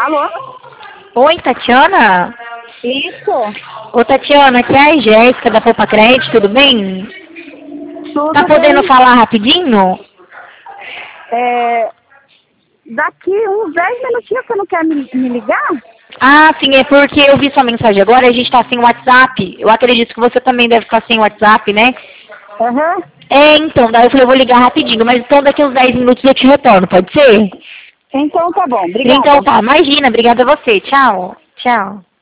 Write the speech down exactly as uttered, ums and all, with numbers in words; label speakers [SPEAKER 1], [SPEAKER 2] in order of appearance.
[SPEAKER 1] Alô?
[SPEAKER 2] Oi, Tatiana?
[SPEAKER 1] Isso.
[SPEAKER 2] Ô, Tatiana, aqui é a Jéssica da Poupa Crédito, tudo bem?
[SPEAKER 1] Tudo
[SPEAKER 2] Tá podendo
[SPEAKER 1] bem?
[SPEAKER 2] falar rapidinho?
[SPEAKER 1] É, daqui uns dez minutinhos você não quer me, me ligar?
[SPEAKER 2] Ah, sim, é porque eu vi sua mensagem agora e a gente tá sem WhatsApp. Eu acredito que você também deve ficar sem WhatsApp, né?
[SPEAKER 1] Aham.
[SPEAKER 2] É, então, daí eu falei, eu vou ligar rapidinho, mas então daqui uns dez minutos eu te retorno, pode ser?
[SPEAKER 1] Então tá bom, obrigada.
[SPEAKER 2] Então tá, imagina, obrigada a você, tchau. Tchau.